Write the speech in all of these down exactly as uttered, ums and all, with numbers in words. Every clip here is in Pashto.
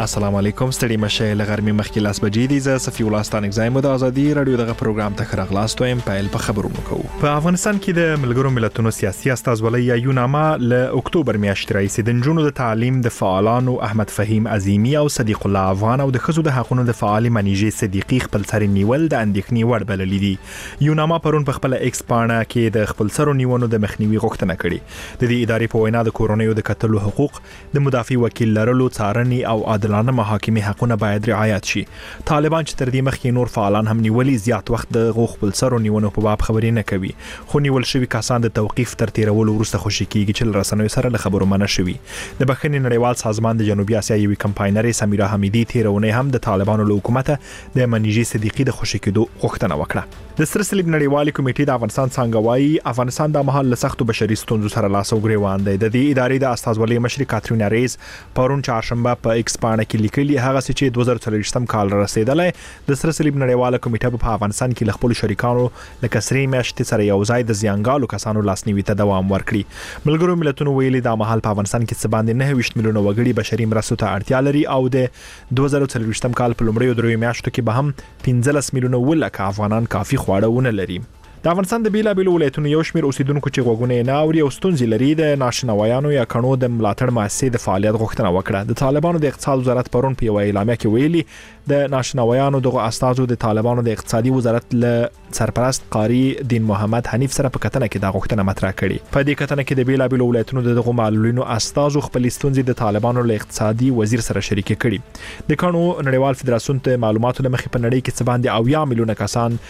السلام علیکم ستړي مشه لغرمې مخکې لاس بجې دي زه صفي الله ستانک زایم د ازادي رادیو دغه پروګرام ته خراغلاست وایم پیل په خبرونو کوو. په افغانستان کې د ملګرو ملتونو سیاسي استازولۍ یا یوناما له اکتوبر میاشتې راهیسې د نجونو د تعلیم د فعالانو احمد فهیم عظیمی او صدیق الله افغان او د ښځو د حقوقو د فعال منیجې صدیقي خپل سر نیول د اندېښنې وړ بللي دي. یوناما پرون په خپل ایکس پاڼه کې د خپل سر نیونو د مخنیوي غوښتنه کړې. د دې ادارې په وینا د کورونیو د قتل حقوق د مدافع وکیل لرلو څارنې او عادلانه محاکمې حقونه باید رعایت شي. طالبان چې تر دې مخکې نور فعالان هم نیولي زیات وخت د غوښ خپل سر نیونو په باب خبرې نه کوي، خو نیول شوي کسان د توقیف تر تیرولو وروسته خوشي کیږي چې له رسنیو سره له خبرو منع شوي. د بخښنې نړیوال سازمان د جنوبي اسیا یوې کمپاینرې سمیرا حمیدي تیرونه هم د طالبانو له حکومت د منیجې صدیقي د خوشي کېدو غوښتنه وکړه. د سره صلیب نړیوالې کمیټې د افغانستان څنګه وايي افغانستان د مهال له سختو بشري ستونزو سره لاس او ګریوان دی. د دې ادارې د استازولۍ مشر کاترینا ریز پرون چهارشنبه په ایکس پاڼه کې لیکلي هغه چې دوه زره څلوېښتم کال رسیدلی د سره صلیب نړیواله کمیټه په افغانستان کې له خپلو شریکانو لکه سرې میاشتې سره یو ځای د زیانګالو کسانو لاسنیوي ته دوام ورکړي. ملګرو ملتونو ویلي دا مهال په افغانستان کې څه باندې نهه ویشت میلیونه وګړي بشري مرستو ته اړتیا لري او د دوه زره څلوېښتم کال په لومړیو دریو میاشتو کې به هم پنځلس میلیونه ولکه افغانان کافي خواړه ونه لري. د افغانستان د بیلابیلو ولایتونو یو شمېر اوسیدونکو چې غوږونه یې نه اوري او ستونزې لري د ناشنوایانو یا کڼو د ملاتړ مؤسسې د فعالیت غوښتنه وکړه. د طالبانو د اقتصاد وزارت پرون په یوه اعلامیه کې ویلي د ناشنوایانو دغه استازو د طالبانو د اقتصادي وزارت له سرپرست قاری دین محمد حنیف سره په کتنه کې دا غوښتنه مطرح کړې. په دې کتنه کې د بیلابیلو ولایتونو دغه معلولینو استازو خپل ستونزې د طالبانو له اقتصادي وزیر سره شریک کړي. د کڼو نړیوال فدراسیون ته معلوماتو لمخې په نړۍ کې څه باندې اویا میلیونه کسان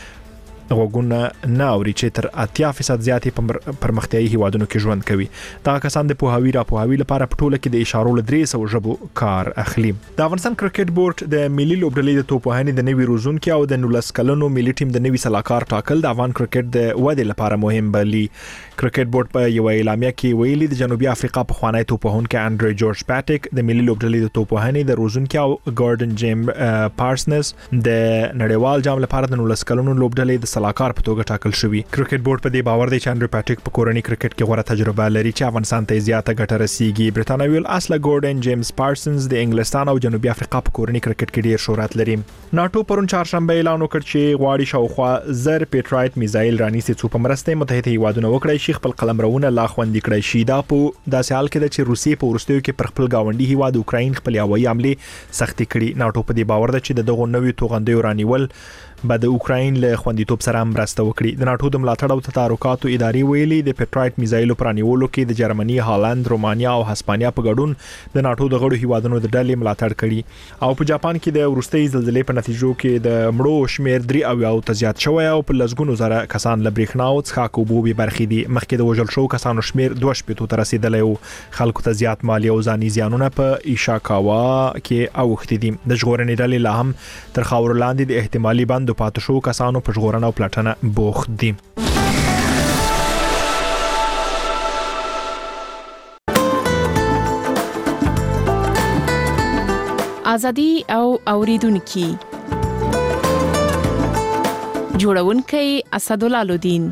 غوږونه نه اوري چې تر اتیا فیصد زیاتې په پرمختیایي هیوادونو کې ژوند کوي. دا کسان د پوهاوي را پوهاوي لپاره په ټوله کې د اشارو له درې سوه ژبو کار اخلي. د افغانستان کرکټ بورډ د ملي لوبډلې د توپوهنې د نوي روزونکي او د نولس کلنو ملي ټیم د نوي سلاکار ټاکل د افغان کرکټ د ودې لپاره مهم بللي. کرکټ بورډ په یو اعلامیه کې ویلي د جنوبي افریقا په خوانی توپوهونکي انډری جورج پاټیک د ملي لوبډلې د توپوهنې د روزونکي او ګاردن جیم پارسنس د نړیوال جام لپاره د نولس کلنو لوبډلې د سلاکار په توګه ټاکل شوی. کرکټ بورډ په دې باور دی چې انډری پاټیک په کورنۍ کرکټ کې غوره تجربه لري چې افغانستان ته زیاته ګټه رسیږي. برتانوي اصله ګاردن جیمز پارسنس د انګلستان او جنوبي افریقا په کورنۍ کرکټ کې ډیر شهرت لري. ناتو پرون چهارشنبه اعلان وکړ چې غواړي شاوخوا زر پیټرایټ میزایل رانیسي څو په مرسته متحده هیوادونو وکړي شي خپل قلمرونه لا خوندي کړی شي. دا په داسې حال کې چې روسیې په ورستیو کې پر خپل گاونډي هیواد اوکراین خپل هوایي حمله سختي کړي. ناتو په دې باور ده چې دغه نوې توغندیو رانیول به د اوکراین له خوندیتوب سره مرسته وکړي. د ناتو د ملاتړ او تدارکاتو ادارې ویلي د پیټرایټ میزایلو پرانیولو کې د جرمني، هالند، رومانیا او هسپانیا په ګډون د ناتو د غړو هیوادونو د ډلې ملاتړ کړي. او په جاپان کې د ورستۍ زلزلې په نتیجو کې د مړو شمیر درې او یو ته زیات شوی او په لسګونو زره کسان له برېښنا او څښاک اوبو بې برخې دي. مخکې د وژل شوو کسانو شمیر دوه شپېتو ته رسیدلی او خلکو ته زیات مالي او ځاني زیانونه په ایشاکاوا کې اوښتي دي. د ژغورنې ډلې لا هم تر خاورو لاندې د احتمالي بندو پاتې شوو کسانو په ژغورنه او پلټنه بوخت دي. ازادي او اوریدونکو جوړونکي اسدالله لودین.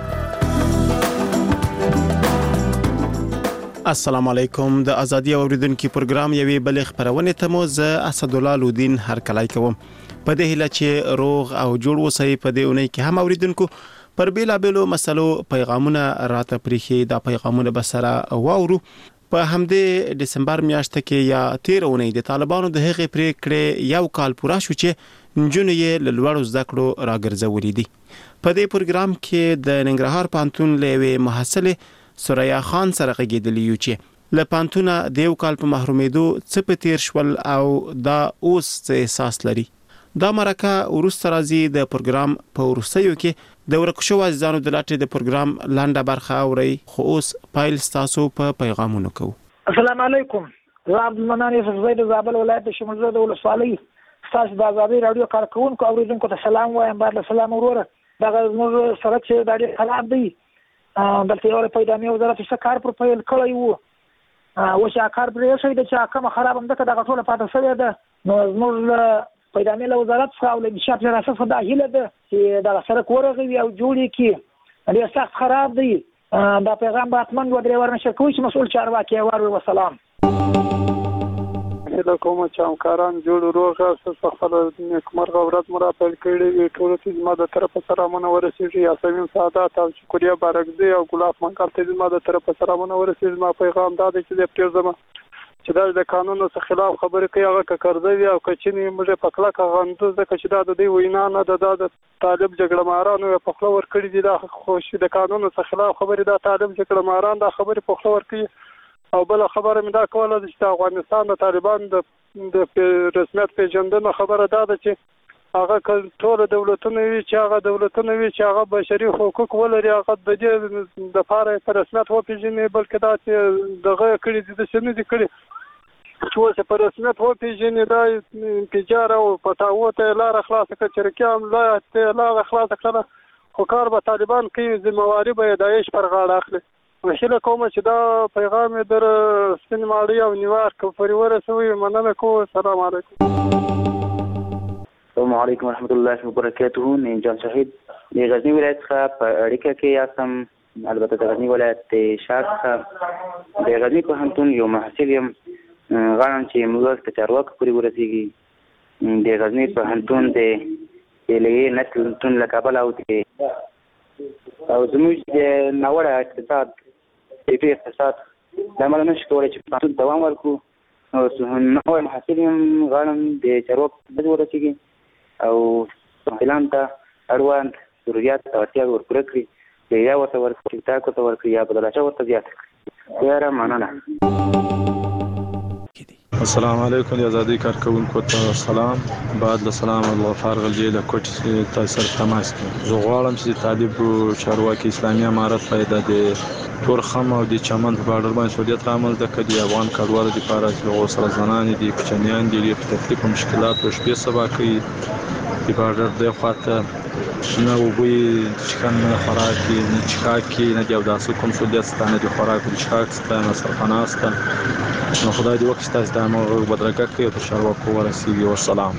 السلام علیکم. د ازادي اوریدونکو پروګرام یوې بل خبرونه ته مو زه اسدالله لودین هر کلای کوم. په دې هله چې روغ او جوړ وسی په دې اونۍ کې هم اوریدونکو پر بیلابیلو مسلو پیغامونه راته پریخي. دا پیغامونه به سره واورو. په همدې دسمبر میاشت کې یا تیر اونۍ د طالبانو د هغې پریکړې یو کال پوره شو چې نجونې یې له لوړو زده کړو راګرځولې دي. په دې پروګرام کې د ننګرهار پوهنتون له یوې محصلې سوریا خان سره غږېدلي یو چې له پوهنتونه د یو کال په محرومېدو څه په تیر شول او دا اوس څه احساس لري. دا مرکه وروسته راځي. د پروګرام په وروستیو کې د ورکو شوو عزیزانو د لاټې د پروګرام لنډه برخه اورئ. خو اوس پایل ستاسو په پیغامونو کوو. السلام علیکم. زه عبدالمنان یوسف زی د زابل ولایت د شمولزه د ولسوالۍ ستاسو د ازادي راډیو کارکوونکو اوریدونکو ته سلام وایم. بار سلام وروره. دغه زموږ سړک چې دا ډېر خراب دی. دلته یو پیدامي وزارت څه کار پر پیل کړی وو. اوس یا کار پرې شوی دی چې کومه خراب همدغه دغه ټوله پاته شوې ده. نو زموږ پیدامي له وزارت څخه او له انشاء ریاست څخه دا هیله ده چې دغه سړک ورغوي او جوړ کړي. ډېر سخت خراب دی. دا پیغام به حتما دوه درې ور نشر کوي چې مسؤل چارواکي واوري. وسلام. هله کوم چې همکاران جوړ روغ اوسه خپل نیکمرغه ورځ مو را پیل کړې وي ټولو ته زما د طرفه سلامونه ورسېږي یاسمین سعادت او شکریا بارکزی او ګلاب منقل ته زما د طرفه سلامونه ورسېږي زما پیغام دا دی چې د پرېږدم چې دا د قانونو څخه خلاف خبرې کوي هغه که کرده وي او که چینی موږ په کلکه غندو ځکه چې دا د دوی وینا نه ده دا د طالب جګړه مارانو په خوله ورکړي دي دا خوش د قانونو څخه خلاف خبرې دا طالب جګړه ماران دا خبرې په خوله ورکړي او بل خبره مې دا کوله چې د افغانستان د طالبان د د رسمیت پیژندنه خبره دا ده چې هغه ټول دولتونه وي چې هغه دولتونه وي چې هغه بشري حقوق ولري هغه د دې د لپاره په رسمیت وپیژني بلکې دا چې دغه کړي دي د سن دي کړي چې اوس په رسمیت وپیژني دا انفجار او پټاو ته لار خلاصه کړي چې رکام لا ته لار خلاصه کړه خو کار به طالبان کوي ذمہواری به داعش پر غاړه اخلي وشله کوم چې دا پیغام در سپین ماړی او نیویارک پورې ورسوي مننه کوم السلام علیکم السلام علیکم ورحمۃ اللہ وبرکاتہ نه جان شهید د غزنی ولایت څخه په اړیکه کې یاستم البته د غزنی ولایت شاک څخه د غزنی پوهنتون یو محصل یم غواړم چې موږ ته چارواکو پورې ورسیږي د غزنی پوهنتون د لې نتلتون له کابل او د او زموږ د ناوړه اقتصاد د اقتصاد د عمل نشي کولای چې پوهنتون دوام ورکړو او نو محصل یم غواړم د چارواکو پورې ورسیږي او اعلان ته اړوند ضرورت او اړتیا ورپوره کړي یا ورته ورکړي تاسو ته ورکړي یا بدلچا ورته زیات کړي یاره مننه السلام علیکم د ازادي کارکونکو ته سلام بعد له سلام الله فارغ الجیل کوټ تاسو تماس کړ زه غواړم چې طالب چارواکي اسلامي امارت پیدا دي تورخم او د چمن په بارډر باندې سعودیت عمل د کدي افغان کډوالو د لپاره چې غوسه زنان دي کوچنیان دي د تکلیف او مشکلات او شپې سبا کوي د بارډر د خواته نه وبوي چې کنه خوراکي نه چکاکي نه د داسو کوم سعودیت ستانه د خوراک او چکاک ستانه سرپناسته نو خدای دې وکړي تاسو د امر بدرګه کوي او چارواکو ورسیږي والسلام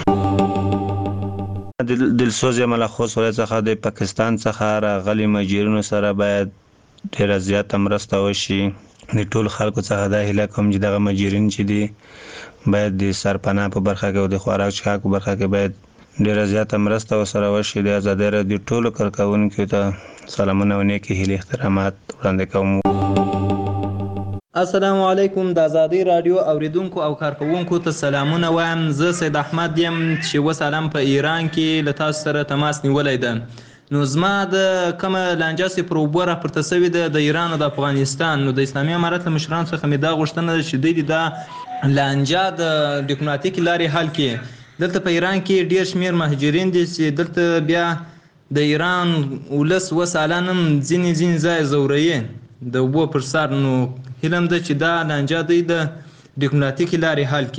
دلسوز ملخص ولې څخه د پاکستان څخه راغلي مهاجرینو سره باید ډېر زیات مرسته وشي د ټول خلکو څخه د هیله کوم چې دغه مهاجرین چې دي باید د سرپناه په برخه کې او د خوراک چکاک په برخه کې باید ډېر زیات مرسته وسره وشي د آزادۍ رادیو ټولو کارکونکو ته سلامونه او نیکی هیلې احترامات وړاندې کوم السلام علیکم د آزادۍ رادیو اوریدونکو او کارکونکو ته سلامونه وایم زه سید احمد یم چې وسلام په ایران کې له تاسو سره تماس نیولای ده نو زما د کومه لانجه سي پروبه راپورته شوې ده د ایران او د افغانستان نو د اسلامي امارت له مشرانو څخه مې دا غوښتنه ده چې دوی دا لانجه د ډیپلوماټیک لارې حل کړي دلته په ایران کې ډېر شمېر مهاجرین دي چې دلته بیا د ایران ولس وسالانم ځینې ځینې ځای زوروي د اوبو پر سر نو هیله ده چې دا لانجه دوی د ډیپلوماټیک لارې حل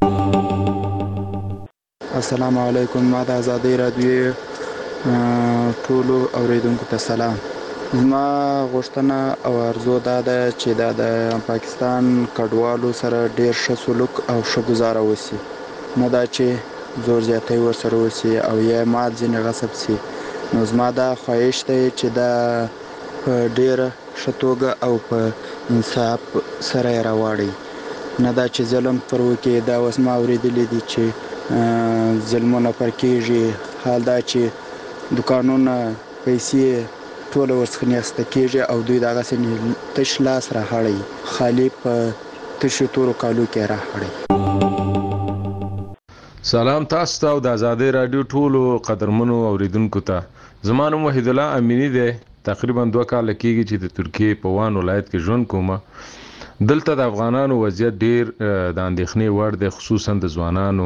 کړي السلام علیکم ما د آزادۍ رادیو ټولو اوریدونکو ته سلام زما غوښتنه او ارزو دا ده چې دا د پاکستان کډوالو سره ډېر ښه سلوک او ښه ګزاره وشي نه دا چې زور زیاتی ورسره وشي او یا مال ځینې غصب شي نو زما دا خواهش دی چې دا په ډېره ښه توګه او په انصاف سره یې راواړئ نه دا چې ظلم پر وکړي دا اوس ما اورېدلی دي چې ظلمونه پر کېږي حال دا چې دوکانونه پیسې ټوله ورڅخه نیسته کېږي او دوی دغسې تش لاس راهړئ خالي په تشو تورو کالو کې راهړئ سلام تاسو ته د آزادۍ رادیو ټولو قدرمنو اوریدونکو ته زما نوم وحید الله امینی دی تقریبا دوه کاله کېږي چې د ترکیې په وان ولایت کې ژوند کوم دلته د افغانانو وضعیت ډېر د اندېښنې وړ دی خصوصا د ځوانانو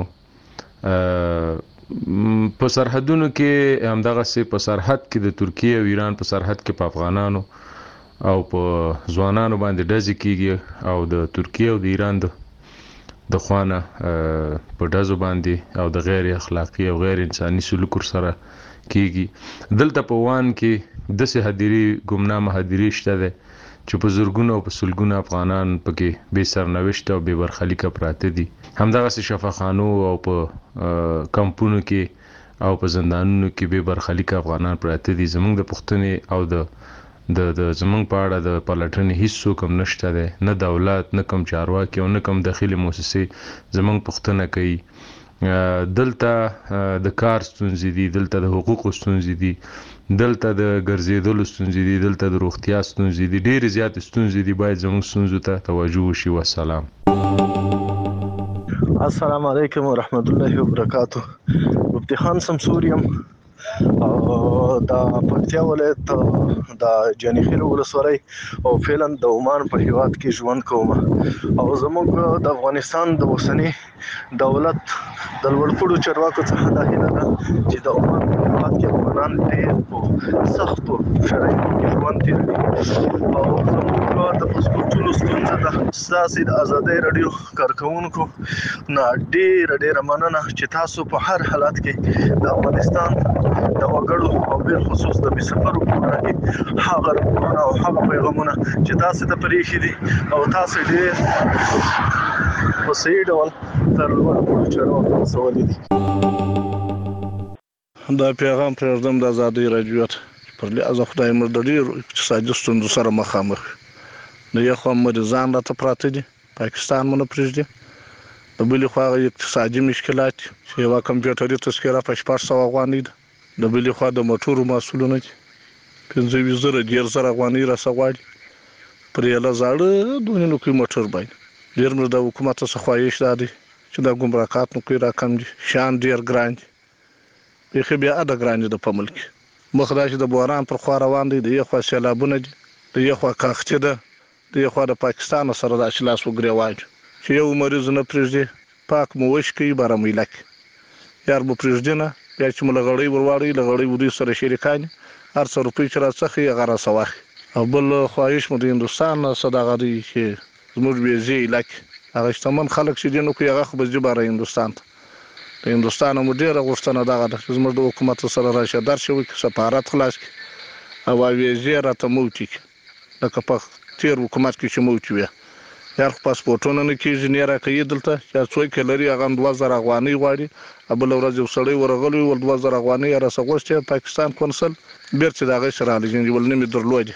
په سرحدونو کې همدغسې په سرحد کې د ترکیې او ایران په سرحد کې په افغانانو او په ځوانانو باندې ډزې کېږي او د ترکیې او د ایران د د خوانه په ډزو باندې او د غیر اخلاقي او غیر انساني سلوک سره کېږي دلته په وان کې داسې هدیرې ګمنامه هدیرې شته دی چې په زرګونو او په سلګونو افغانان پکې بې سرنوشته او بې برخلیکه پراته دي همدغسې شفاخانو او په کمپونو کې او په زندانونو کې بې برخلیکه افغانان پراته دي زموږ د پوښتنې او د د د زمونږ په اړه د پلټنې هیڅ څوک هم نشته دی، نه دولت نه کوم چارواکي او نه کوم داخلي موسسې زمونږ پوښتنه کوي. دلته د کار ستونزې دي، دلته د حقوقو ستونزې دي، دلته د ګرځېدلو ستونزې دي، دلته د روغتیا ستونزې دي، ډېرې زیاتې ستونزې دي. باید زموږ ستونزو ته توجه وشي. والسلام. السلام علیکم ورحمت الله وبرکاتو. مفتي خان سمسور یم او د پکتیا ولایت د جانخیل ولسوالۍ او فعلا د عمان په هیواد کې ژوند کوم او زموږ د افغانستان د اوسنی دولت د لوړپوړو چارواکو څخه دا هیله ده چې د عمان په هیواد کې افغانان ډېر په سختو شرایطو کې ژوند تېر کړي او زموږ د پاسپورټونو ستونزه ده. ستاسې د ازادۍ راډیو کارکوونکو نه ډېره ډېره مننه چې تاسو په هر حالت کې د افغانستان د وګړو او بل خصوص د بسفرو په اړه کې هغه راپورونه او هغه پیغامونه چې تاسو ته پرېښي دي او تاسو ډېر په صحیح ډول تر لوړ چارواکو رسولي دي. دا پیغام پرېږدم د ازادۍ راډیو ته پر لحاظ خدای مو د ډېرو اقتصادي ستونزو سره مخامخ د یو خوا مریضان راته پراته دي، پاکستان مو نه پرېږدي، د بلې خوا اقتصادي مشکلات چې یوه کمپیوټري تذکره په شپږ سوه افغانۍ ده، د بلې خوا د موټرو محصولونه دي پنځه ویشت زره دېرش زره افغانۍ راڅه غواړي پر یوه زاړه دونې نوکۍ موټر باندې. ډېر مې د حکومت څخه خواهش دا دی چې دا ګمرکات نوکۍ راکم دي، شیان ډېر ګران دي، بیخي بې حده ګران دي د په ملک کې. مخ دا چې د بحران پر خوا روان دی، د یو خوا سیلابونه دي، د یو خوا کاختي ده، د یو خوا د پاکستان سره داسې لاس وګرېوان چې یو مریض نه پرېږدي، پاک مو وش کوي بارامیله کې یار مو پرېږدي نه، بیا چې مو له غړۍ ور واړوي له غړۍ ودوی سره شریکان هر څه روپۍ چې راڅخي هغه راڅه واخلي. او بل خواهش مو د هندوستان نه څه دغه دی چې زموږ بېځې علاقې هغه شتمن خلک چې دي نو که هغه خو به ځي باره هندوستان ته. د هندوستان مو ډېره غوښتنه دغه ده چې زموږ د حکومت سره راشه درشه وکړي، سفارت خلاص کړي او ویزې راته موچي کړي لکه په تېر حکومت کې چې موچي وي. یار خو پاسپورټونه نه کېږي، نه یې راکوي دلته چې څوک یې لري هغه هم دوه زره افغانۍ غواړي. بله ورځ یو سړی ورغلی ول دوه زره افغانۍ یې راڅه غوښتې، پاکستان قونسل بېرته د هغې سره رالیږي ول نه مې درلودې.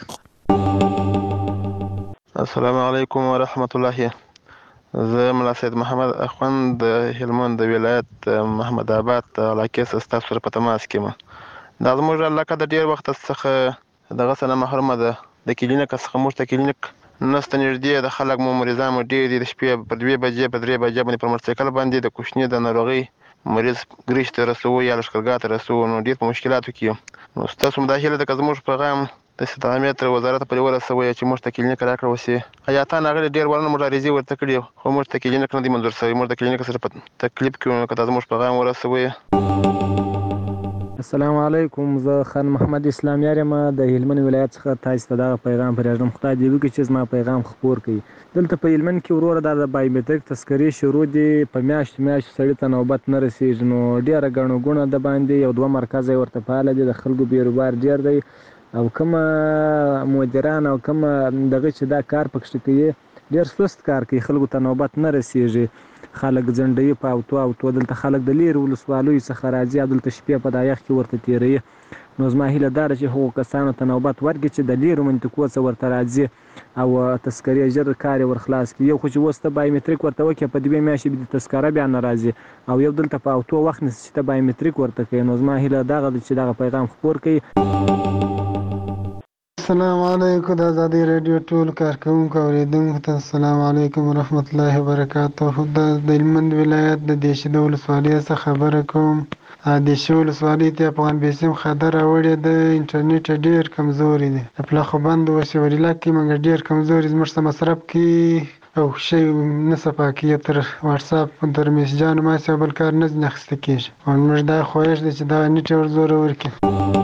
السلام علیکم ورحمت الله. زه ملا سید محمد اخوند د هلمند د ولایت محمد آباد علاقې څخه ستاسو سره په تماس کې یم. دا زموږ علاقه د ډېر وخت څخه دغه څه نه محرومه ده، د کلینیک څخه موږ ته کلینیک نسته نږدې، د خلک مو مریضان مو ډېر دي، د شپې په دوې بجې په درې بجې باندې پر موټرسایکل باندې د کوچني د ناروغۍ مریض ګریش ته رسوو یا لښکرګاه ته رسوو، نو ډېر په مشکلاتو کې یم. نو ستاسو هم دا هیله ده که زموږ پیغام د استدامې تر وزارت پورې ورسوئ چې موږ ته کلینیک راکړه وسي. حیاتان هغه ډېر وړاندې موږ عریضې ورته کړي خو موږ ته کلینیک نه دی منظور شوی. موږ د کلینیک سره په تکلیف کې یو، که دا زموږ پیغام ورسوئ. السلام علیکم. زه خان محمد اسلام یار یم د هلمند ولایت څخه تاسو ته دغه پیغام پرېږدم. خدای دې وکړي چې زما پیغام خپور کړي. دلته په هلمند کې وروره دا د بایومټریک تذکرې شروع دي، په میاشت میاشت سړي ته نوبت نه رسېږي، نو ډېره ګڼه ګوڼه د باندې یو دوه مرکزه یې ورته فعاله دي، د خلکو بیروبار ډېر دی او کومه مدیران او کومه دغه چې دا کار پکښې کوي ډېر سست کار کوي، خلکو ته نوبت نه رسېږي، خلک ځنډوي په اوتو اوتو. دلته خلک د لیرې ولسوالیو څخه راځي او دلته شپې په دا یخ کې ورته تېروي. نو زما هیله دا ده چې هغو کسانو ته نوبت ورکړي چې د لیرو منطقو څخه ورته راځي او تذکرې ژر کار یې ورخلاص کړي. یو خو چې اوس ته بایومټریک ورته وکړې په دوې میاشتې به د تذکره بیا نه راځي او یو دلته په اوتو وخت نیسي چې ته بایومټریک ورته کوي. نو زما هیله دغه ده چې دغه پیغام خپور کړي. السلام علیکم. د ازادۍ راډیو ټول کارکوونکو اورېدونکو ته السلام علیکم ورحمت الله وبرکاته. د هلمند ولایت د دیشې ولسوالۍ څخه خبره کوم. دیشې ولسوالۍ ته افغان بیسیم خطر راوړی د انټرنیټ ډېر کمزوري دی، د پلاخو بند وسیوري کې موږ ډېر کمزوري زموږ څه مصرف کې او شی نه صفا کېږي، تر واتساپ تر میسجانو ماسې او بل کار نه ځینې اخیسته کېږي. او موږ دا خواهش دی چې دا نیټ ور زورور کړي.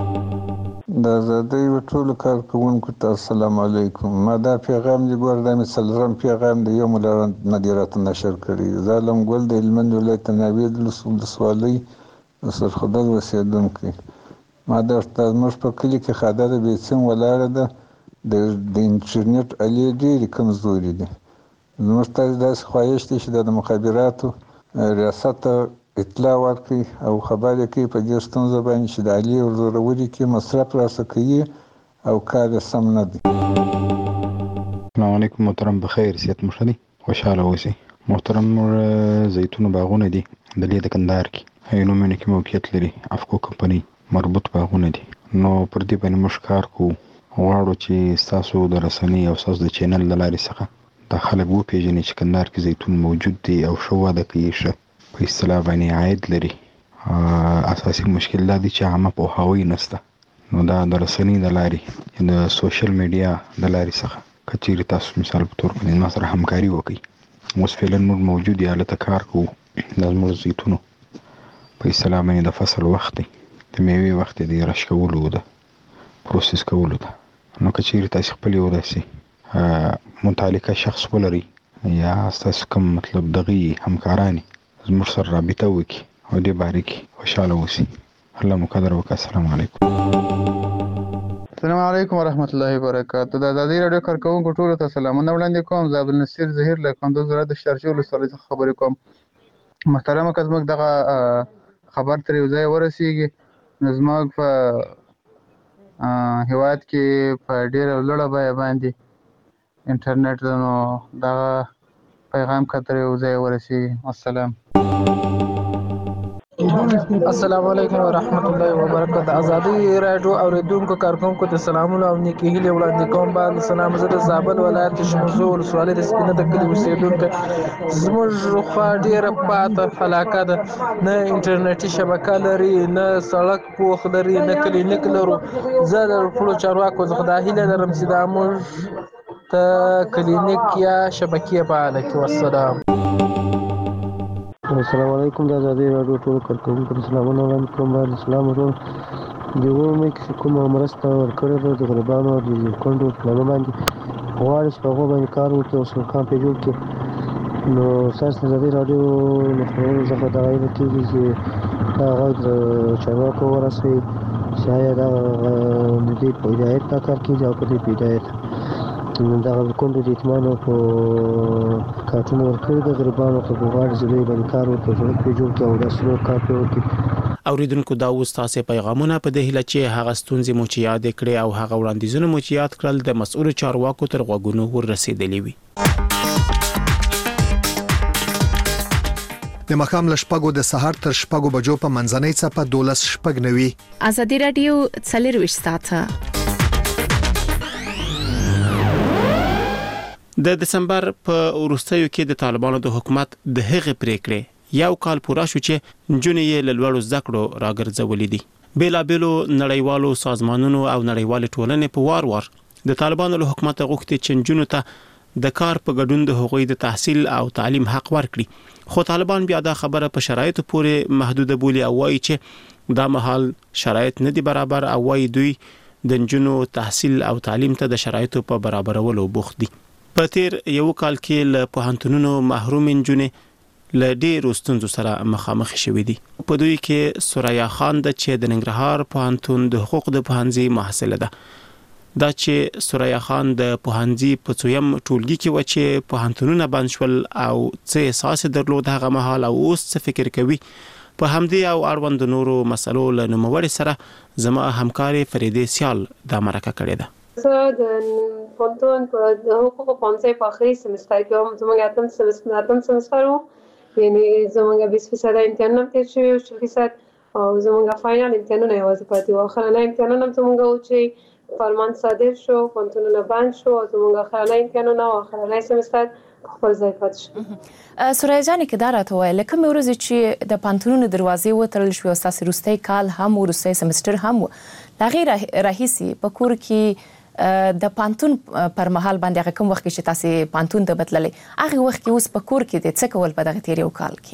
د ازادۍ ټولو کارکوونکو ته السلام علیکم. ما دا پیغام دی ګور دا مې څلورم پیغام دی، یو مو له مدیریت نشر کړی. زه علم ګل د هلمند ولایت ناوید ولسوالۍ د سرخدل اوسېدونکی. ما درته زموږ په کلي کې خاده د بیسیم ولاړه ده، د انټرنیټ الې ډېرې کمزوري دي. زموږ ته داسې خواهش دی چې د مخابراتو ریاست ته اطلاع ورکړي او خبر یې کوي په دې ستونزه باندې چې د الې ورزوروري کې مصرف راسه کوي او کار یې سم نه دی. السلام علیکم محترم، بخیر صحت مو ښه دی؟ خوشحاله اوسئ. محترم زیتون باغونه دي د لې د کندهار کې عینومېنه کې موقعیت لري. افکو کمپنۍ مربوط باغونه دي. نو پر دې باندې موږ کار کوو. غواړو چې ستاسو د رسنۍ او ستاسو د چینل له لارې څخه دا خلک وپېژني چې کندهار کې زیتون موجود دی او ښه وده کوي، ښه په اصطلاح باندې عاید لري. اساسي مشکل دا دی چې عامه پوهاوی نشته. نو دا د رسنۍ د لارې د سوشل میډیا د لارې څخه که چیرې تاسو مثال په تور باندې ما سره همکاري وکړئ. اوس فعلا موږ موجود یو هلته کار کوو. دا زموږ زیتونو په اصطلاح باندې د فصل وخت دی، د میوې وخت دی، د رش کولو ده، پروسس کولو ده. نو که چیرې تاسې خپل یو داسې متعلقه شخص ولرئ یا ستاسو کوم مطلب دغه همکارانې زموږ سره رابطه وکړي او دې باره کې خوشحاله اوسي. الله مو قدر وکړه. السلام علیکم. السلام علیکم ورحمۃ اللہ وبرکاتہ. د ازادي رادیو کارکونکو ټولو ته سلامونه وړاندې کوم. زه عبدالنصیر ظهیر له کندوز ولایت د شارجې ولسوالۍ څخه خبرې کوم. محترمه که زموږ دغه خبر تر یو ځای ورسیږي نو زموږ په هیواد کې په ډېره لوړه بیه باندې انټرنیټ ده، نو دغه پیغام که تر یو ځای ورسیږي. السلام السلام علیکم ورحمۃ اللہ وبرکاتہ. ازادي رادیو اوریدونکو کارکونکو ته سلامونه او نیکې هیلې وړاندې کوم. باندې سلام. زه د زابل ولایت د شمزو ولسوالۍ د سپینه د کلي اوسېدونکی. زموږ خوا ډېره پاته علاقه ده، نه انټرنیټي شبکه لري، نه سړک پوخ لري، نه کلینیک لرو. زه د ټولو چارواکو څخه دا هیله لرم چې دا موږ ته کلینیک یا شبکې فعاله کړي. والسلام. السلام علیکم. د ازادي رادیو ټول کارکونکو ته سلامونه وړاندې کوم. باندې سلام ورکوم. د ومې کې کومه مرسته ورکړې ده د غریبانو او د کونډو پلانو باندې غواړي چې په هغو باندې کار وکړي او سرکان پرې جوړ کړي. نو ستاسو د ازادي رادیو له خپرونو څخه دغه هیله کېږي چې دا غږ د چارواکو ورسوي چې آیا دغه د دې په هدایت دا کار کېږي او که دې په هدایت دغه کونډو د یتیمانو په کارټونه ورکړي د غریبانو ته غواړي چې دوی باندې کار وکړي، سړک پرې جوړ کړي او داسې نور کار پرې وکړي. اوریدونکو دا اوس تاسې پیغامونه په دې هیله چې هغه ستونزې مو چې یادې کړې او هغه وړاندیزونه مو چې یاد کړل د مسؤلو چارواکو تر غوږونو ورسېدلي وي. د ماښام له شپږو د سهار تر شپږو بجو په منځنۍ څپه دولس شپږ نوي. ازادي رادیو څلرویشت ساعته. د دسمبر په وروستیو کې د طالبانو د حکومت د هغې پریکړې یو کال پوره شو چې نجونې یې له لوړو زده کړو راګرځولې دي. بېلابېلو نړیوالو سازمانونو او نړیوالې ټولنې په وار وار د طالبانو له حکومت غوښتي چې نجونو ته د کار په ګډون د هغوی د تحصیل او تعلیم حق ورکړي، خو طالبان بیا دا خبره په شرایطو پورې محدوده بولي او وایي چې دا مهال شرایط نه دي برابر او وایي دوی د نجونو تحصیل او تعلیم ته د شرایطو په برابرولو بوخت دي. په تیر یو کال کې له پوهنتونونو محروم نجونې له ډېرو ستونزو سره مخامخ شوې دي. په دوی کې سوریا خان د چې د ننګرهار پوهنتون د حقوق د پوهنځي محصله ده. دا چې سوریا خان د پوهنځي په څویم ټولګي کې و چې پوهنتونونه بند شول او څه احساس درلود هغه مهال او اوس څه فکر کوي، په همدې او اړوند نورو مسلو له نوموړي سره زما همکاري فریدې سیال دا مرکه کړې ده. زه د پوهنتون په حقوقو پوهنځي په آخري سمستر کې وم. زموږ اتم سمستر اتم سمستر و، یعنې زموږ بیست فیصده امتحان هم تېر شوي و، شل فیصد او زموږ فاینل امتحانونه یوازې پاتې وو. اخرنی امتحانونه هم زموږ و چې فرمان صادر شو، پوهنتونونه بند شو او زموږ اخرنی امتحانونه او اخرنی سمستر خپل ځای پاتې شو. سوریا جانې که دا راته ووایه له کومې ورځې چې د پوهنتونونو دروازې وتړل شوې او ستاسې وروستی کال هم وروستی سمستر هم و، له هغې راهیسې په کور کې د پوهنتون پر مهال باندې هغه کوم وخت کې چې تاسې پوهنتون ته بتللې هغې وخت کې اوس په کور کې دې څه کول په دغه تېر یو کال کې؟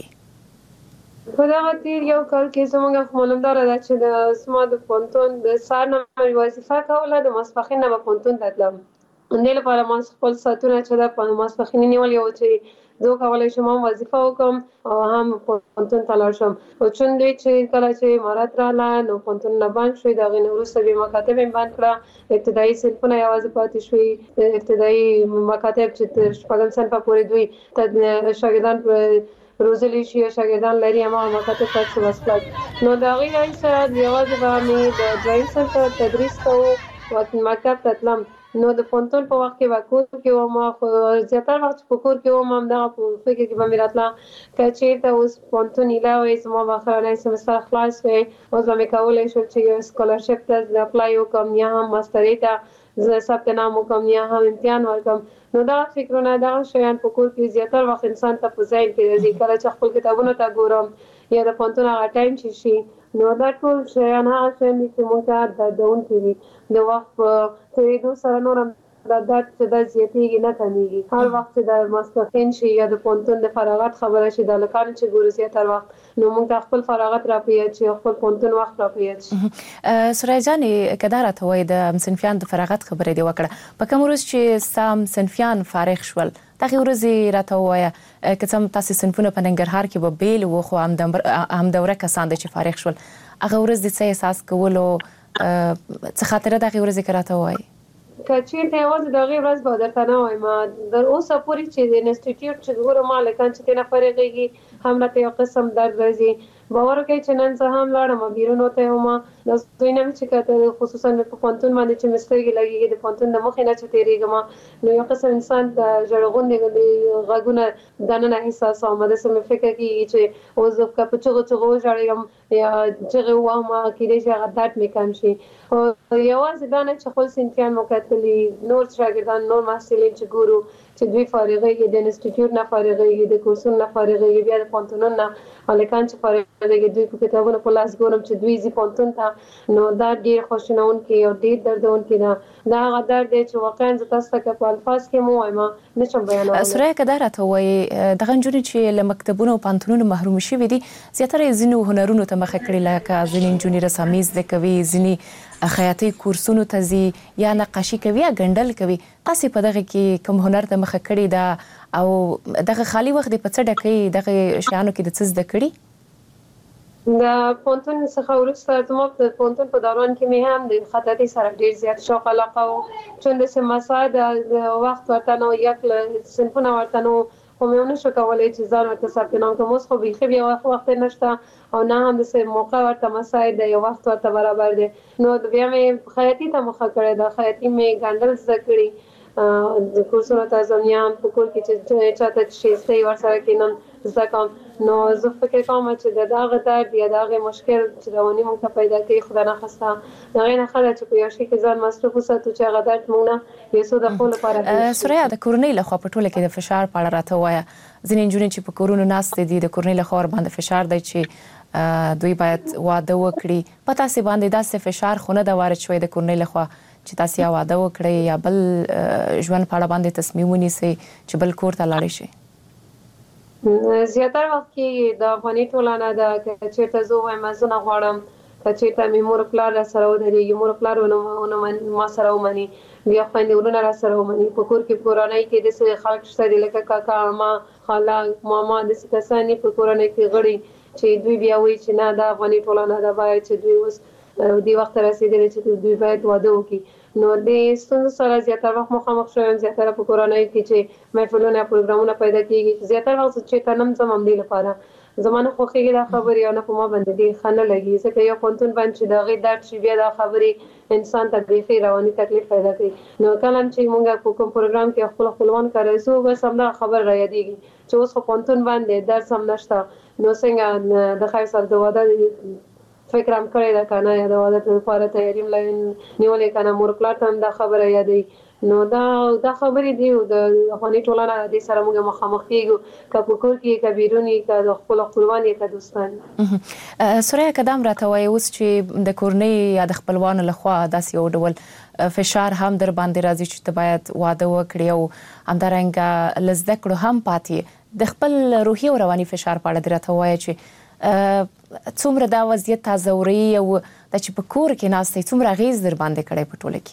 په دغه تېر یو کال کې زموږ معلومداره ده چې د زما د پوهنتون د سهار نه مې وظیفه کوله، د ماسپښین نه به پوهنتون ته تلم. دې لپاره ما خپل ساعتونه چې ده په ماسپښین نیولي وو چې زه وکولی شم هم وظیفه وکړم او هم پوهنتون ته لاړ شم. خو چون دوی چې کله چې امارات راغله نو پوهنتونونه بند شوي، د هغې نه وروسته بیا مکاتب یې بند کړه، ابتدایي صنفونه یوازې پاتې شوي. ابتدایي مکاتب چې تر شپږم صنفه پورې دوی شاګردان روزلی شي او شاګردان لري، هماغه مکاتب پاتې وسپړل. نو د هغې راهیسه یوازې به مې د دویم صنف تدریس کوو مکتب ته تلم نو د پونتون په وخت کې به کور کې وم خو زیاتره وخت په کور کې وم همدغه په فکر کې به مې راتله که چېرته اوس پونتون ایله وی زما به اخرنی سمستر خلاص وی اوس به مې کولی شول چې یو سکالرشپ ته اپلای وکړم یا هم ماسترۍ ته زه ثبت نام وکړم یا هم امتحان ورکړم نو دغه فکرونه دغه شیان په کور کې زیاتره وخت انسان ته په ذهن کې راځي کله چې خپل کتابونو ته ګورم یا د پونتون هغه ټایم چې شي نو دا ټول شیان هغه شیان دي چې موږ ته دردونکي دي د وخت په تېرېدو سره نور هم دا درد چې دا زیاتېږي نه کمیږي هر وخت چې د ماسپښین شي یا د پونتون د فراغت خبره شي د هلکانو چې ګورو زیاتره وخت نو موږ ته خپل فراغت را په یاد شي خپل پونتون وخت را په یاد شي. سوریا جانې که دا راته وایي د همصنفیان د فراغت خبرې دې وکړه په کوم ورځ چې ستا همصنفیان فارغ شول دغې ورځې راته ووایه که څه هم تاسې صنفونه په ننګرهار کې به بېل وو خو همدوره کسان دي چې فارغ شول هغه ورځ دې څه احساس کولو څه خاطره دغې ورځې که راته ووایي که چېرته یوازې د هغې ورځ به درته نه وایم در اوسه پورې چې د انسټیټیوټ چې ګورم هلکان چې ترېنه فارغېږي هم راته یو قسم درد راځي باور وکړئ چې نن زه هم لاړم بیرون وتی وم نو دوی نه مې چې که خصوصا مې په پونتون باندې چې مې سترګې لګېږي د پونتون د مخې نه چې تېرېږم نو یو قسم انسان د ژړ غوندې غږونه دننه احساسوم داسې مې فکر کېږي چې اوس که په چغو چغو وژاړم یا چغې وواهم کېدای شي هغه درد مې کم شي خو یوازې دا نه چې خپل صنفیان مو کتلي نور شاګردان نور محصلین چې ګورو چې دوی فارغېږي د انسټیټیوټ نه فارغېږي د کورسونو نه فارغېږي بیا د پونتونونو نه هلکان چې فارغېږي دوی په کتابونو په لاس ګورم چې دوی ځي پونتون ته نو دا ډېر خوشنونکی او ډېر دردونکی ده دا هغه درد دی چې واقعا زه تاسو ته که په الفاظ کې مو ووایم نه شم بیانولی. سوریا که دا راته ووایي دغه نجونې چې له مکتبونو او پوهنتونونو محروم شوي دي زیاتره یې ځینو هنرونو ته مخه کړې لکه ځینې نجونې رسامي زده کوي ځینې خیاطۍ کورسونو ته ځي یا نقاشي کوي یا ګنډل کوي تاسې په دغه کې کوم هنر ته مخه کړې ده او دغه خالي وخت دې په څه ډکوي دغه شیانو کې د څه زده کړي د پونتون څخه وروسته زما د پونتون په دوران کې مې هم د خطاطۍ سره ډېر زیات شوق علاقه و چون داسې مساعد د وخت ورته نه یک صنفونه ورته نه خو مې ونه شو کولی چې ځان ورته ثبت نام کړم اوس خو بیخي بیا وخت نشته او نه هم داسې موقع ورته مساعد دی یو وخت ورته برابر دی نو بیا مې خیاطي ته مخه کړې ده خیاطي مې ګنډل زده کړي د کورسونو ته ځم یا هم په کور کې چې چاته شیستۍ ورسره کینم زده کوم نو زه فکر کوم چې د دغه درد یا د هغې مشکل چې رواني موږ ته پیدا کوي خدای نخواسته د هغې نه ښه ده چې په یو شي کې ځان مصروف وساتو چې هغه درد موږ نه یو څو دقیقو لپاره سوریا د کورنۍ لخوا په ټوله کې د فشار په اړه راته ووایه ځینې نجونې چې په کورونو ناستې دي د کورنۍ لخوا ورباندې فشار دی چې دوی باید واده وکړي په تاسې باندې داسې فشار خو نه ده وارد شوی د کورنۍ لخوا چې تاسې یا واده وکړئ یا بل ژوند په اړه باندې تصمیم ونیسئ چې بل کور ته لاړې شئ زیاتره وخت کې د افغاني ټولنه ده که چېرته زه ووایم زه نه غواړم که چېرته مې مور پلار را سره ودرېږي مور پلار ونه ما سره ومني بیا خویندې ورونه را سره ومني په کور کې کورنۍ کې داسې خلک شته دي لکه کاکا عمه خاله ماما داسې کسان دي په کورنۍ کې غړي چې دوی بیا وایي چې نه دا افغاني ټولنه ده باید چې دوی اوس دې وخت رسېدلي چې دوی باید واده وکړي نو د ستونزو سره زیاتره وخت مخامخ شویم زیاتره په کورنیو کې چې محفلونه پروګرامونه پیدا کېږي زیاتره وخت چې ته نه ځم همدې لپاره زما نه خوښېږي دا خبرې او نه په ما باندې ډېر ښه نه لګي ځکه یو پوهنتون باندې چې د هغې درد شي بیا دا خبرې انسان ته بیخي رواني تکلیف پیدا کوي نو کله چې موږ په کوم پروګرام کې خپل خپلوان کاریږو بس همدغه خبر را یادېږي چې اوس خو پوهنتون باندې درس هم نشته نو څنګه د خیر سره د واده فکر هم کړی ده که نه یا د واده لپاره تیاري هم نیولې که نه مور پلار ته هم دا خبره یادوي نو دا دا خبرې دي د افغاني ټولنه دې سره موږ مخامخ کېږو که په کور کې که بیرون یې که د خپلو خپلوان یې که دوستان سوریا که دا هم راته وایي اوس چې د کورنۍ یا د خپلوانو لخوا داسې یو ډول فشار هم در باندې راځي چې ته باید واده وکړې او همدارنګه له زده کړو هم پاتې د خپل روحي او رواني فشار په اړه دې راته ووایه چې څومره دا وضعیت تازوري او دا چې په کور کې ناستئ څومره اغېز در باندې کړی په ټوله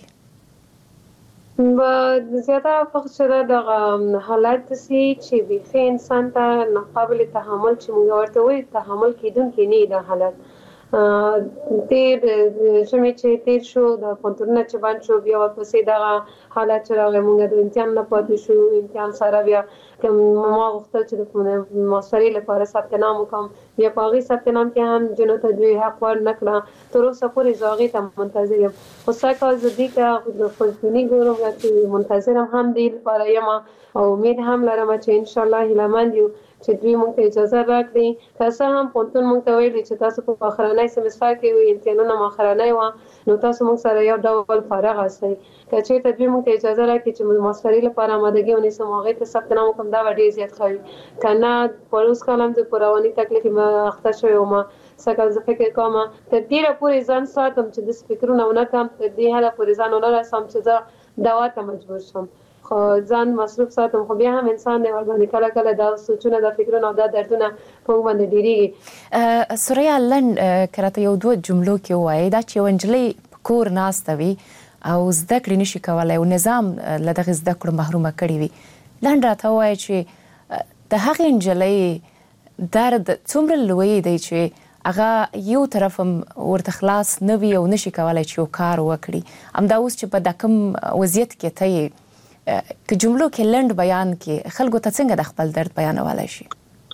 کې به زیاتره وخت چې دا دغه حالت داسې چې بیخي انسان ته ناقابل تحمل چې موږ ورته وایو تحمل کېدونکی نه دا حالت تیر شمې چې تیر شو د پونتونه چې باندې شو بیا ورپسې دغه حالات چې راغی موږ د امتحان نه پاتې شو امتحان سره بیا کوم ما غوښتل چې د ماسترۍ لپاره ثبت نام وکړم بیا په هغې ثبت نام کې هم جنو ته دوی حق ورنکړه تر اوسه پورې زه هغې ته منتظر یم خو سږ کال زه دې ته د خوشبیني ګورم چې منتظر هم دې لپاره یم او امید هم لرم چې انشاءالله هیلهمند یو چې دوی موږ ته اجازه راکړي که څه هم پوهنتون موږ ته ویلي چې تاسو په آخرنی سمستر کې وي امتحانونه مو آخرنی وه نو تاسو موږ سره یو ډول فارغ هستئ که چېرته دوی موږ ته اجازه راکړي چې ماسترۍ لپاره آمادګي ونیسم هغې ته ثبت نام وکړم دا به ډېر زیات ښه وي که نه په اوس کال هم زه په رواني تکلیف کې اخته شوې وم څه کال زه فکر کوم تر ډېره پورې ځان ساتم چې داسې فکرونه ونه کړم تر دې حده پورې ځان ونه رسم چې زه دوا ته مجبور شم خو ځان مصروف ساتم خو بیا هم انسان دی ورباندې کله کله دا سوچونه دا فکرونه او دا دردونه په موږ باندې ډېرېږي سوریا لنډ که راته یو دوه جملو کې ووایې دا چې یوه نجلۍ په کور ناسته وي او زده کړې نشي کولی او نظام له دغې زده کړو محرومه کړې وي لنډ راته ووایه چې د هغې نجلۍ درد څومره لوی دی چې هغه یو طرف هم ورته خلاص نه وي او نشي کولی چې یو کار وکړي همدا اوس چې په دا کوم وضعیت کې ته یې که جملو کې لنډ بیان کې خلکو ته څنګه د خپل درد بیانولی شي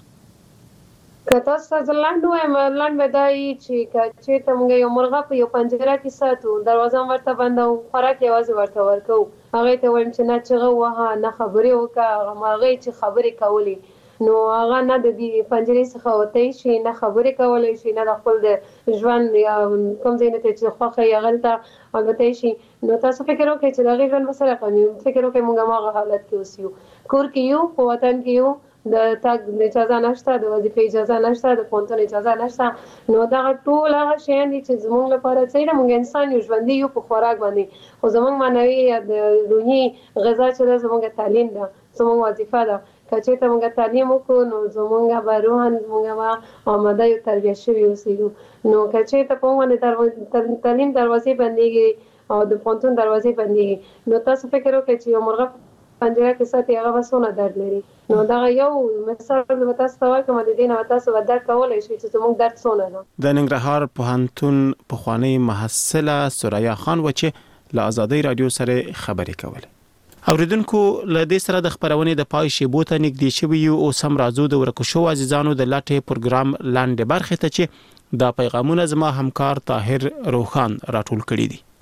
که تاسو ته زه لنډ ووایم لنډ به دا وي چې که چېرته موږ یو مرغه په یو پنجره کې ساتو دروازه هم ورته بندوو خوراک یوازې ورته ورکوو هغې ته وایم چې نه چغه ووهه نه خبرې وکړه هغې چې خبرې کولې نو هغه نه د دې پنجرې څخه وتی شي نه خبرې کولی شي نه د خپل د ژوند یا کوم ځای نه ته چې خوښه یې هغلته الوتی شي نو تاسو فکر وکړئ چې د هغې ژوند به څه رقم وي فکر وکړئ موږ هماغه حالت کې اوس یو کور کې یو په وطن کې یو د تګ اجازه نشته د وظیفې اجازه نشته د پوهنتون اجازه نشته نو دغه ټول هغه شیان دي چې زموږ لپاره څه دی موږ انسان یو ژوندي یو په خوراک باندې خو زموږ معنوي یا د روحي غذا چې ده زموږ تعلیم ده زموږ وظیفه ده که چېرته موږ تعلیم وکړو نو زموږ به روحاً موږ به آماده یو تربیه شوي اوسېږو نو که چېرته په موږ باندې تعلیم دروازې بندېږي او د پوهنتون دروازې بندېږي نو تاسو فکر وکړئ چې یو مرغه پنجره کې ساتي هغه به څونه درد لري نو دغه یو مثال به تاسو ته ورکړم د دې نه به تاسو به درک کولی شئ چې زموږ درد څونه ده د ننګرهار پوهنتون پخوانۍ محصله سریا خان و چې له ازادۍ راډیو سره خبرې کولې اوریدونکو له دې سره د خبرونې د پای شیبو ته نږدې شوي یو اوس هم راځو د ورکو شوو عزیزانو د لټې پروګرام لاندې برخې ته چې دا پیغامونه زما همکار طاهر روخان راټول کړي دي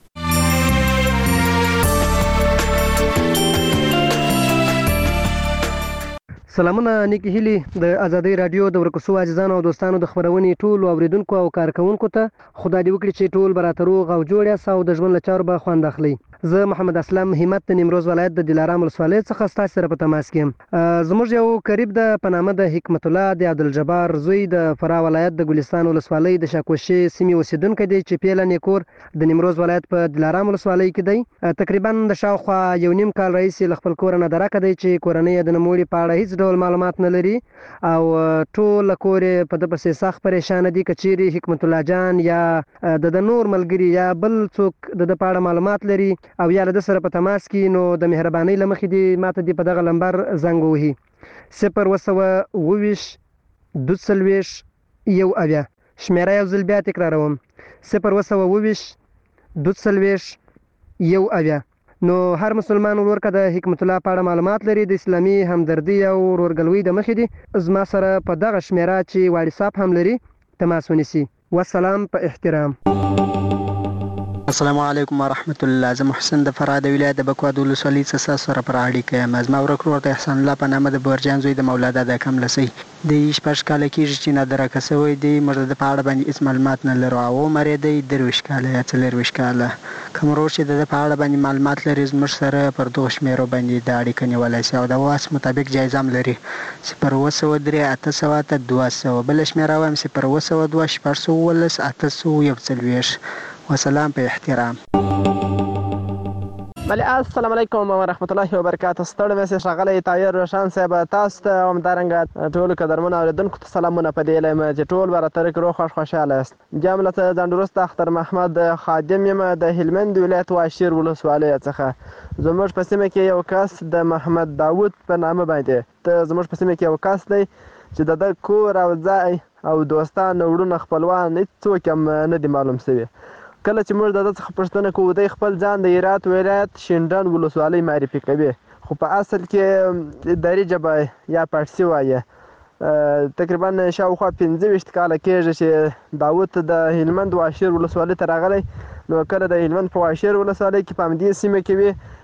سلامونه نیکی هیلی د ازادۍ رادیو د ورکو شوو عزیزانو او دوستانو د خبرونې ټولو اوریدونکو او کارکونکو ته خدای دې وکړي چې ټول به راته روغ او جوړ یاست او د ژوند له چارو به خوند اخلئ زه محمد اسلم همت د نیمروز ولایت د دلارام ولسوالۍ څخه ستاسو سره په تماس کې یم زموږ یو قریب د په نامه د حکمت الله د عبدالجبار زوی د فراه ولایت د ګلستان ولسوالۍ د شاکوشي سیمې اوسیدونکی دی چې پیله نیکور د نیمروز ولایت په دلارام ولسوالۍ کې دی تقریبا د شاوخوا یو نیم کال راهیسې له خپل کوره نه درکه دی چې کورنۍ یې د نوموړي په اړه هیڅ ډول معلومات نه لري او ټول کور یې په ده پسې سخت پریشانه دي که چیرې حکمت الله جان یا د د نور ملګري یا بل څوک د ده په اړه معلومات لري او یا له ده سره په تماس کې نو د مهربانۍ له مخې دې ماته دې په دغه لمبر زنګ ووهي صفر اوه سوه اوه ویشت دوه څلوېښت یو اویا شمېره یو ځل بیا تکراروم صفر اوه سوه اوه ویشت دوه څلوېښت یو اویا نو هر مسلمان ورور که د حکمت الله په اړه معلومات لري د اسلامي همدردي او ورورګلوۍ د مخې دي زما سره په دغه شمېره چې واټساپ هم لري تماس ونیسي والسلام په احترام السلام علیکم ورحمت الله زه محسن د فراه د ولایت د بکواد ولسوالۍ څخه ستاسو سره پر اړیکه یم زما ورک ورور د احسان الله په نامه د بورجان زوی د مولا دادا کملسۍ دی شپږ کاله کېږي چې نادرکه شوی دی موږ د په اړه باندې هېڅ معلومات نه لرو او عمر یې دی درویشت کاله یا څلېرویشت کاله کوم ورور چې د ده په اړه باندې معلومات لري زموږ سره پر دغو شمېرو باندې د اړیکه نیولی شي او د واس مطابق جایزه هم لري صفر اوه سوه درې اته سوه اته دوه سوه بله شمېره وایم صفر اوه سوه دوه شپږ سوه اوولس اته سوه یو څلوېښت وسلام په احترام بله السلام علیکم ورحمت الله وبرکاته ستړی مې ښاغلی طاهر روشان صاحب تاسو ته همدارنګه ټولو قدرمنو اورېدونکو ته سلامونه په دې یم چې ټول به راته روغ خوښ خوشحاله یاست بیا هم له ځان وروسته اختر محمد خادم یم د هلمند ولایت واشیر ولسوالۍ څخه زموږ په سیمه کې یو کس د محمد داود په نامه باندې ته زموږ په سیمه کې یو کس دی چې د ده کور او ځای او دوستان وروڼه خپلوان هېڅوک هم نه دي معلوم شوي. کله چې موږ د ده څخه پوښتنه کوو دی خپل ځان د هرات ولایت شینډنډ ولسوالۍ معرفي کوي، خو په اصل کې دري ژبه یا پاړسي وایي. تقریبا شاوخوا پنځه ویشت کاله کېږي چې داود د هلمند واشیر ولسوالۍ ته راغلی، نو کله د هلمند په واشیر ولسوالۍ کې په همدې سیمه کې وي